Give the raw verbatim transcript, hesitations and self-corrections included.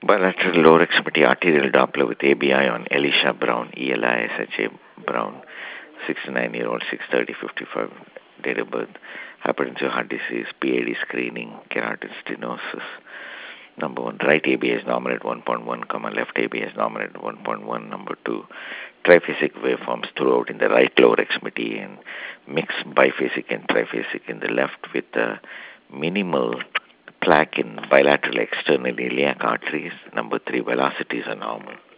Bilateral lower extremity arterial Doppler with A B I on Elisha Brown, E L I S H A Brown, sixty-nine-year-old, six thirty fifty-five, date of birth, hypertensive heart disease, P A D screening, carotid stenosis. Number one, right A B is normal at one point one, comma, left A B is normal at one point one. Number two, triphasic waveforms throughout in the right lower extremity and mixed biphasic and triphasic in the left with uh, minimal plaque in bilateral external iliac arteries. Number three, velocities are normal.